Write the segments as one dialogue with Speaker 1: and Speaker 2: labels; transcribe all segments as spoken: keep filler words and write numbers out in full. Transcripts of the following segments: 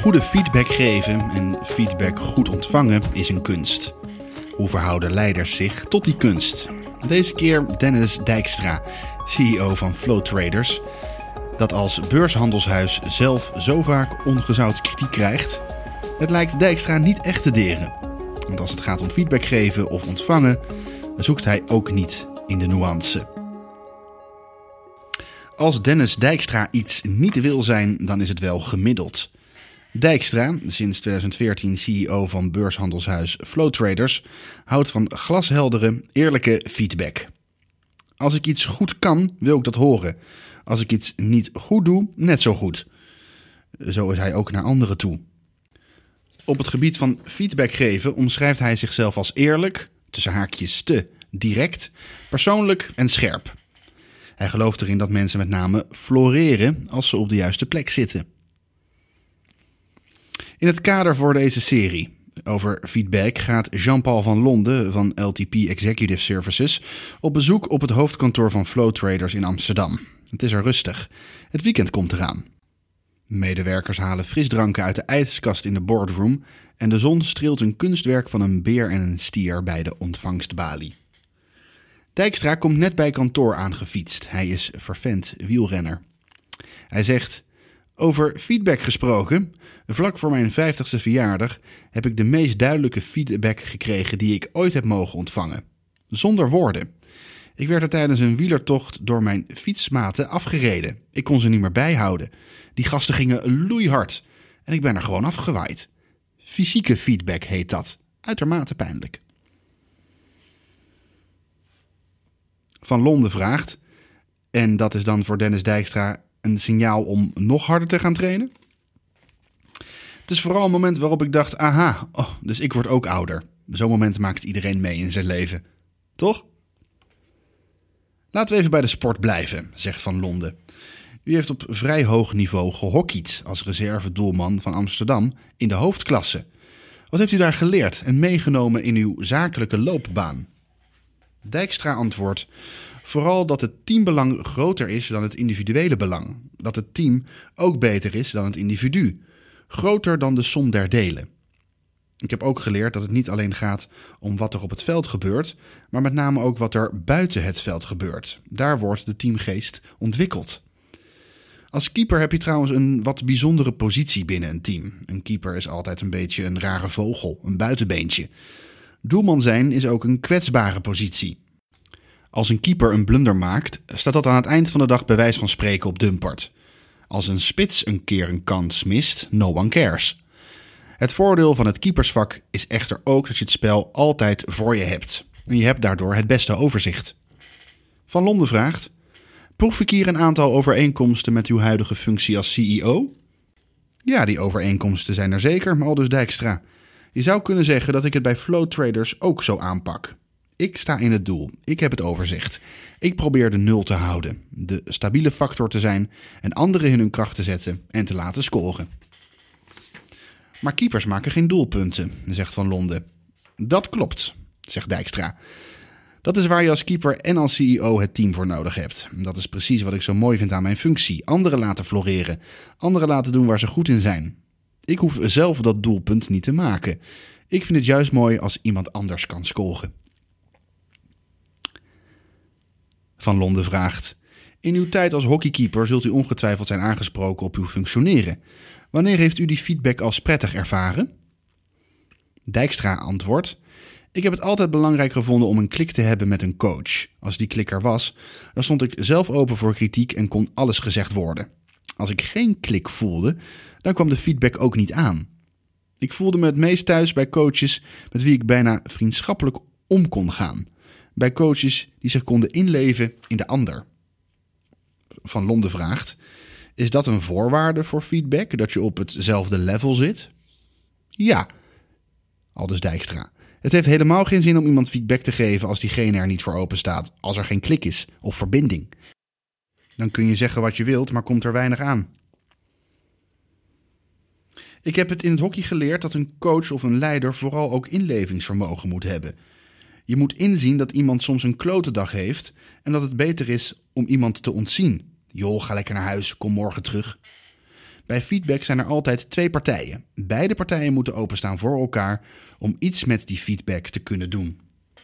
Speaker 1: Goede feedback geven en feedback goed ontvangen is een kunst. Hoe verhouden leiders zich tot die kunst? Deze keer Dennis Dijkstra, C E O van Flow Traders, dat als beurshandelshuis zelf zo vaak ongezout kritiek krijgt. Het lijkt Dijkstra niet echt te deren. Want als het gaat om feedback geven of ontvangen, zoekt hij ook niet in de nuance. Als Dennis Dijkstra iets niet wil zijn, dan is het wel gemiddeld. Dijkstra, sinds twintig veertien C E O van beurshandelshuis Flow Traders, houdt van glasheldere, eerlijke feedback. Als ik iets goed kan, wil ik dat horen. Als ik iets niet goed doe, net zo goed. Zo is hij ook naar anderen toe. Op het gebied van feedback geven omschrijft hij zichzelf als eerlijk, tussen haakjes te, direct, persoonlijk en scherp. Hij gelooft erin dat mensen met name floreren als ze op de juiste plek zitten. In het kader voor deze serie over feedback gaat Jean-Paul van Londen van L T P Executive Services op bezoek op het hoofdkantoor van Flow Traders in Amsterdam. Het is er rustig. Het weekend komt eraan. Medewerkers halen frisdranken uit de ijskast in de boardroom en de zon streelt een kunstwerk van een beer en een stier bij de ontvangstbalie. Dijkstra komt net bij kantoor aangefietst. Hij is fervent wielrenner. Hij zegt: over feedback gesproken, vlak voor mijn vijftigste verjaardag heb ik de meest duidelijke feedback gekregen die ik ooit heb mogen ontvangen. Zonder woorden. Ik werd er tijdens een wielertocht door mijn fietsmaten afgereden. Ik kon ze niet meer bijhouden. Die gasten gingen loeihard en ik ben er gewoon afgewaaid. Fysieke feedback heet dat. Uitermate pijnlijk. Van Londen vraagt, en dat is dan voor Dennis Dijkstra een signaal om nog harder te gaan trainen? Het is vooral een moment waarop ik dacht, aha, oh, dus ik word ook ouder. Zo'n moment maakt iedereen mee in zijn leven. Toch? Laten we even bij de sport blijven, zegt Van Londen. U heeft op vrij hoog niveau gehockeyd als reservedoelman van Amsterdam in de hoofdklasse. Wat heeft u daar geleerd en meegenomen in uw zakelijke loopbaan? Dijkstra antwoordt: vooral dat het teambelang groter is dan het individuele belang. Dat het team ook beter is dan het individu. Groter dan de som der delen. Ik heb ook geleerd dat het niet alleen gaat om wat er op het veld gebeurt, maar met name ook wat er buiten het veld gebeurt. Daar wordt de teamgeest ontwikkeld. Als keeper heb je trouwens een wat bijzondere positie binnen een team. Een keeper is altijd een beetje een rare vogel, een buitenbeentje. Doelman zijn is ook een kwetsbare positie. Als een keeper een blunder maakt, staat dat aan het eind van de dag bij wijze van spreken op dumpert. Als een spits een keer een kans mist, no one cares. Het voordeel van het keepersvak is echter ook dat je het spel altijd voor je hebt. En je hebt daardoor het beste overzicht. Van Londen vraagt: proef ik hier een aantal overeenkomsten met uw huidige functie als C E O? Ja, die overeenkomsten zijn er zeker, aldus Dijkstra. Je zou kunnen zeggen dat ik het bij Flow Traders ook zo aanpak. Ik sta in het doel. Ik heb het overzicht. Ik probeer de nul te houden, de stabiele factor te zijn en anderen in hun kracht te zetten en te laten scoren. Maar keepers maken geen doelpunten, zegt Van Londen. Dat klopt, zegt Dijkstra. Dat is waar je als keeper en als C E O het team voor nodig hebt. Dat is precies wat ik zo mooi vind aan mijn functie. Anderen laten floreren. Anderen laten doen waar ze goed in zijn. Ik hoef zelf dat doelpunt niet te maken. Ik vind het juist mooi als iemand anders kan scoren. Van Londen vraagt: in uw tijd als hockeykeeper zult u ongetwijfeld zijn aangesproken op uw functioneren. Wanneer heeft u die feedback als prettig ervaren? Dijkstra antwoordt: ik heb het altijd belangrijk gevonden om een klik te hebben met een coach. Als die klik er was, dan stond ik zelf open voor kritiek en kon alles gezegd worden. Als ik geen klik voelde, dan kwam de feedback ook niet aan. Ik voelde me het meest thuis bij coaches met wie ik bijna vriendschappelijk om kon gaan. Bij coaches die zich konden inleven in de ander. Van Londen vraagt: is dat een voorwaarde voor feedback, dat je op hetzelfde level zit? Ja, aldus Dijkstra. Het heeft helemaal geen zin om iemand feedback te geven als diegene er niet voor open staat, als er geen klik is of verbinding. Dan kun je zeggen wat je wilt, maar komt er weinig aan. Ik heb het in het hockey geleerd dat een coach of een leider vooral ook inlevingsvermogen moet hebben. Je moet inzien dat iemand soms een klote dag heeft en dat het beter is om iemand te ontzien. Joh, ga lekker naar huis, kom morgen terug. Bij feedback zijn er altijd twee partijen. Beide partijen moeten openstaan voor elkaar om iets met die feedback te kunnen doen.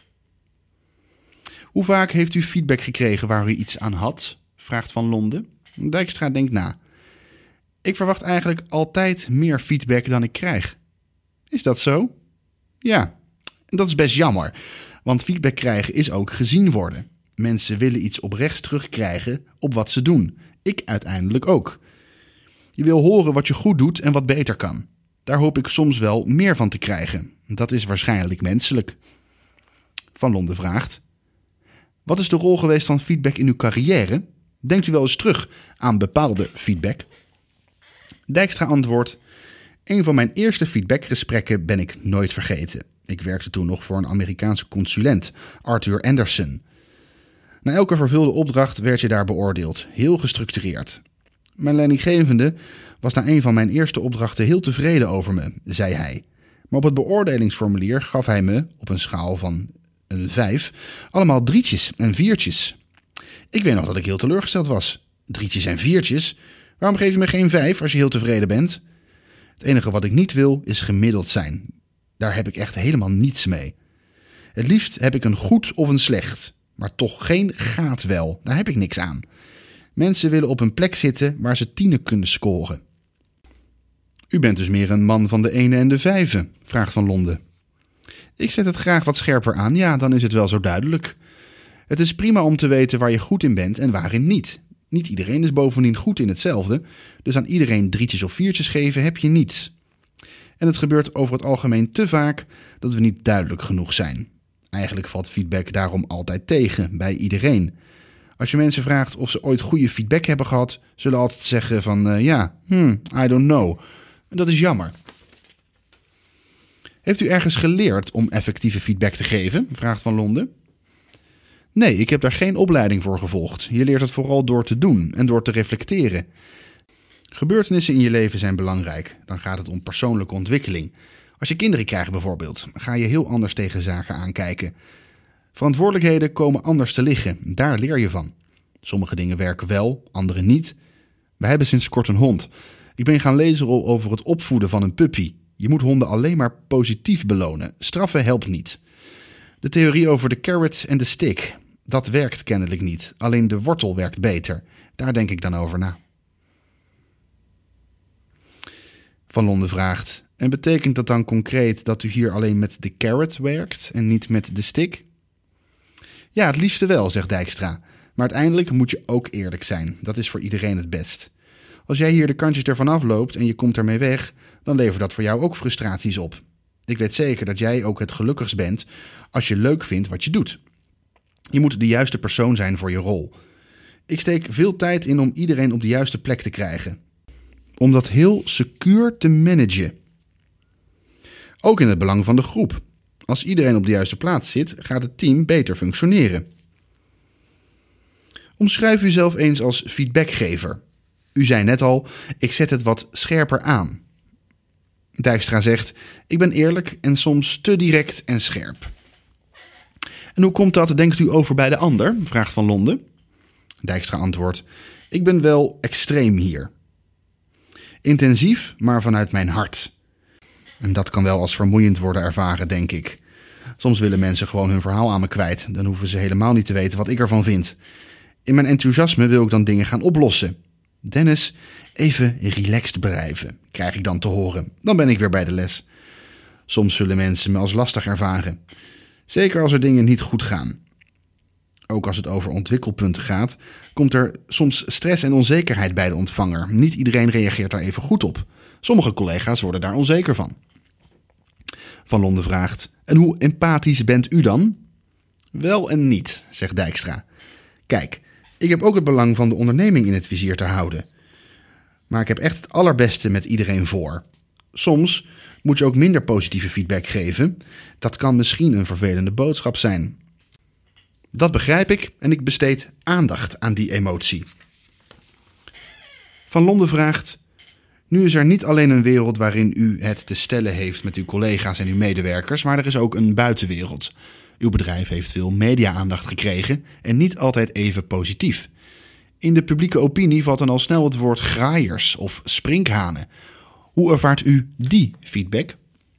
Speaker 1: Hoe vaak heeft u feedback gekregen waar u iets aan had? Vraagt Van Londen. Dijkstra denkt na. Ik verwacht eigenlijk altijd meer feedback dan ik krijg. Is dat zo? Ja, dat is best jammer. Want feedback krijgen is ook gezien worden. Mensen willen iets oprechts terugkrijgen op wat ze doen. Ik uiteindelijk ook. Je wil horen wat je goed doet en wat beter kan. Daar hoop ik soms wel meer van te krijgen. Dat is waarschijnlijk menselijk. Van Londen vraagt: wat is de rol geweest van feedback in uw carrière? Denkt u wel eens terug aan bepaalde feedback? Dijkstra antwoordt: een van mijn eerste feedbackgesprekken ben ik nooit vergeten. Ik werkte toen nog voor een Amerikaanse consulent, Arthur Anderson. Na elke vervulde opdracht werd je daar beoordeeld, heel gestructureerd. Mijn leidinggevende was na een van mijn eerste opdrachten heel tevreden over me, zei hij. Maar op het beoordelingsformulier gaf hij me, op een schaal van een vijf, allemaal drietjes en viertjes. Ik weet nog dat ik heel teleurgesteld was. Drietjes en viertjes? Waarom geef je me geen vijf als je heel tevreden bent? Het enige wat ik niet wil is gemiddeld zijn. Daar heb ik echt helemaal niets mee. Het liefst heb ik een goed of een slecht, maar toch geen gaat wel. Daar heb ik niks aan. Mensen willen op een plek zitten waar ze tienen kunnen scoren. U bent dus meer een man van de ene en de vijven, vraagt Van Londen. Ik zet het graag wat scherper aan, ja, dan is het wel zo duidelijk. Het is prima om te weten waar je goed in bent en waarin niet. Niet iedereen is bovendien goed in hetzelfde, dus aan iedereen drietjes of viertjes geven heb je niets. En het gebeurt over het algemeen te vaak dat we niet duidelijk genoeg zijn. Eigenlijk valt feedback daarom altijd tegen, bij iedereen. Als je mensen vraagt of ze ooit goede feedback hebben gehad, zullen altijd zeggen van uh, ja, hmm, I don't know. En dat is jammer. Heeft u ergens geleerd om effectieve feedback te geven? Vraagt Van Londen. Nee, ik heb daar geen opleiding voor gevolgd. Je leert het vooral door te doen en door te reflecteren. Gebeurtenissen in je leven zijn belangrijk. Dan gaat het om persoonlijke ontwikkeling. Als je kinderen krijgt bijvoorbeeld, ga je heel anders tegen zaken aankijken. Verantwoordelijkheden komen anders te liggen. Daar leer je van. Sommige dingen werken wel, andere niet. We hebben sinds kort een hond. Ik ben gaan lezen over het opvoeden van een puppy. Je moet honden alleen maar positief belonen. Straffen helpt niet. De theorie over de carrot en de stick. Dat werkt kennelijk niet. Alleen de wortel werkt beter. Daar denk ik dan over na. Van Londen vraagt: en betekent dat dan concreet dat u hier alleen met de carrot werkt en niet met de stick? Ja, het liefste wel, zegt Dijkstra. Maar uiteindelijk moet je ook eerlijk zijn. Dat is voor iedereen het best. Als jij hier de kantjes ervan afloopt en je komt ermee weg, dan levert dat voor jou ook frustraties op. Ik weet zeker dat jij ook het gelukkigst bent als je leuk vindt wat je doet. Je moet de juiste persoon zijn voor je rol. Ik steek veel tijd in om iedereen op de juiste plek te krijgen. Om dat heel secuur te managen. Ook in het belang van de groep. Als iedereen op de juiste plaats zit, gaat het team beter functioneren. Omschrijf uzelf eens als feedbackgever. U zei net al, ik zet het wat scherper aan. Dijkstra zegt, ik ben eerlijk en soms te direct en scherp. En hoe komt dat, denkt u, over bij de ander? Vraagt Van Londen. Dijkstra antwoordt, ik ben wel extreem hier. Intensief, maar vanuit mijn hart. En dat kan wel als vermoeiend worden ervaren, denk ik. Soms willen mensen gewoon hun verhaal aan me kwijt. Dan hoeven ze helemaal niet te weten wat ik ervan vind. In mijn enthousiasme wil ik dan dingen gaan oplossen. Dennis, even relaxed blijven, krijg ik dan te horen. Dan ben ik weer bij de les. Soms zullen mensen me als lastig ervaren. Zeker als er dingen niet goed gaan. Ook als het over ontwikkelpunten gaat, komt er soms stress en onzekerheid bij de ontvanger. Niet iedereen reageert daar even goed op. Sommige collega's worden daar onzeker van. Van Londen vraagt, en hoe empathisch bent u dan? Wel en niet, zegt Dijkstra. Kijk, ik heb ook het belang van de onderneming in het vizier te houden. Maar ik heb echt het allerbeste met iedereen voor. Soms moet je ook minder positieve feedback geven. Dat kan misschien een vervelende boodschap zijn. Dat begrijp ik en ik besteed aandacht aan die emotie. Van Londen vraagt, nu is er niet alleen een wereld waarin u het te stellen heeft met uw collega's en uw medewerkers, maar er is ook een buitenwereld. Uw bedrijf heeft veel media-aandacht gekregen en niet altijd even positief. In de publieke opinie valt dan al snel het woord graaiers of sprinkhanen. Hoe ervaart u die feedback?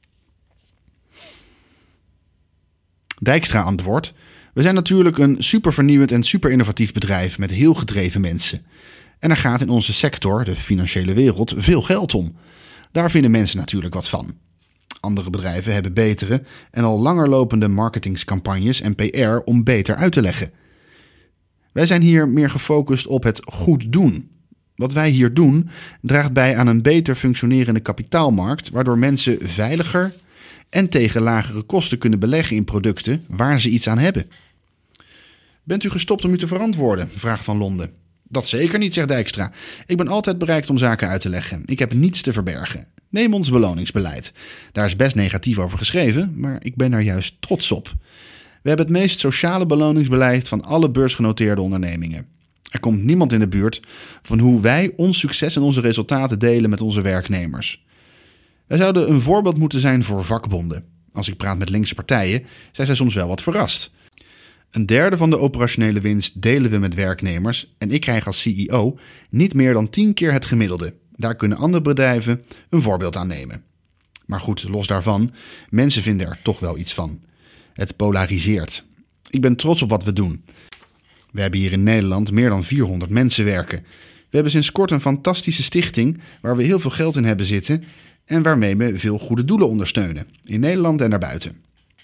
Speaker 1: Dijkstra antwoordt: we zijn natuurlijk een super vernieuwend en super innovatief bedrijf met heel gedreven mensen. En er gaat in onze sector, de financiële wereld, veel geld om. Daar vinden mensen natuurlijk wat van. Andere bedrijven hebben betere en al langer lopende marketingscampagnes en P R om beter uit te leggen. Wij zijn hier meer gefocust op het goed doen. Wat wij hier doen draagt bij aan een beter functionerende kapitaalmarkt, waardoor mensen veiliger en tegen lagere kosten kunnen beleggen in producten waar ze iets aan hebben. Bent u gestopt om u te verantwoorden? Vraagt Van Londen. Dat zeker niet, zegt Dijkstra. Ik ben altijd bereid om zaken uit te leggen. Ik heb niets te verbergen. Neem ons beloningsbeleid. Daar is best negatief over geschreven, maar ik ben daar juist trots op. We hebben het meest sociale beloningsbeleid van alle beursgenoteerde ondernemingen. Er komt niemand in de buurt van hoe wij ons succes en onze resultaten delen met onze werknemers. Wij zouden een voorbeeld moeten zijn voor vakbonden. Als ik praat met linkse partijen, zijn zij soms wel wat verrast. Een derde van de operationele winst delen we met werknemers en ik krijg als C E O niet meer dan tien keer het gemiddelde. Daar kunnen andere bedrijven een voorbeeld aan nemen. Maar goed, los daarvan, mensen vinden er toch wel iets van. Het polariseert. Ik ben trots op wat we doen. We hebben hier in Nederland meer dan vierhonderd mensen werken. We hebben sinds kort een fantastische stichting waar we heel veel geld in hebben zitten en waarmee we veel goede doelen ondersteunen, in Nederland en daarbuiten.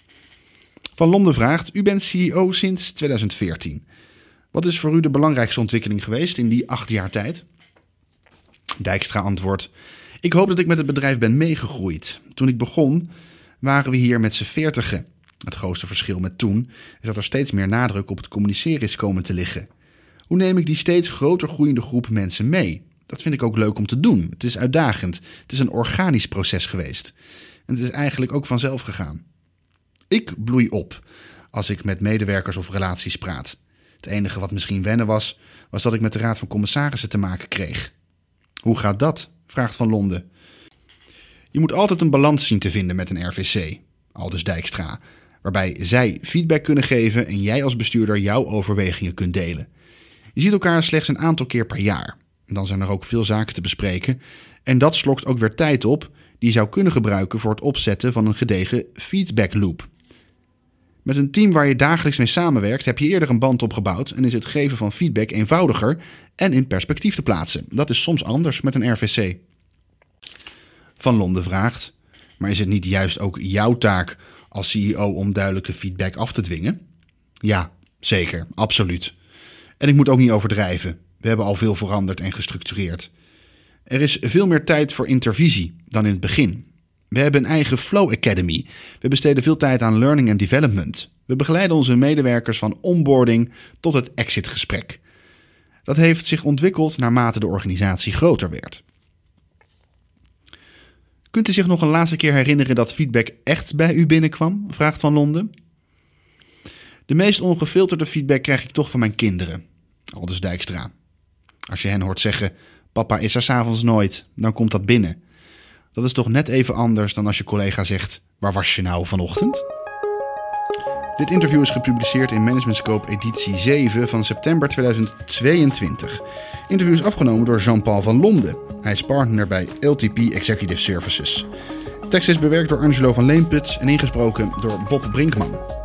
Speaker 1: Van Londen vraagt: u bent C E O sinds tweeduizend veertien. Wat is voor u de belangrijkste ontwikkeling geweest in die acht jaar tijd? Dijkstra antwoordt: ik hoop dat ik met het bedrijf ben meegegroeid. Toen ik begon waren we hier met z'n veertigen. Het grootste verschil met toen is dat er steeds meer nadruk op het communiceren is komen te liggen. Hoe neem ik die steeds groter groeiende groep mensen mee? Dat vind ik ook leuk om te doen. Het is uitdagend. Het is een organisch proces geweest. En het is eigenlijk ook vanzelf gegaan. Ik bloei op als ik met medewerkers of relaties praat. Het enige wat misschien wennen was, was dat ik met de Raad van Commissarissen te maken kreeg. Hoe gaat dat? Vraagt Van Londen. Je moet altijd een balans zien te vinden met een R V C, aldus Dijkstra, waarbij zij feedback kunnen geven en jij als bestuurder jouw overwegingen kunt delen. Je ziet elkaar slechts een aantal keer per jaar. Dan zijn er ook veel zaken te bespreken en dat slokt ook weer tijd op die je zou kunnen gebruiken voor het opzetten van een gedegen feedback loop. Met een team waar je dagelijks mee samenwerkt heb je eerder een band opgebouwd en is het geven van feedback eenvoudiger en in perspectief te plaatsen. Dat is soms anders met een R V C. Van Londen vraagt: maar is het niet juist ook jouw taak als C E O om duidelijke feedback af te dwingen? Ja, zeker, absoluut. En ik moet ook niet overdrijven. We hebben al veel veranderd en gestructureerd. Er is veel meer tijd voor intervisie dan in het begin. We hebben een eigen Flow Academy. We besteden veel tijd aan learning and development. We begeleiden onze medewerkers van onboarding tot het exitgesprek. Dat heeft zich ontwikkeld naarmate de organisatie groter werd. Kunt u zich nog een laatste keer herinneren dat feedback echt bij u binnenkwam? Vraagt Van Londen. De meest ongefilterde feedback krijg ik toch van mijn kinderen, aldus Dijkstra. Als je hen hoort zeggen: papa is er 's avonds nooit, dan komt dat binnen. Dat is toch net even anders dan als je collega zegt: waar was je nou vanochtend? Dit interview is gepubliceerd in Management Scope editie zeven van september tweeduizend tweeëntwintig. Het interview is afgenomen door Jean-Paul van Londen. Hij is partner bij L T P Executive Services. De tekst is bewerkt door Angelo van Leenput en ingesproken door Bob Brinkman.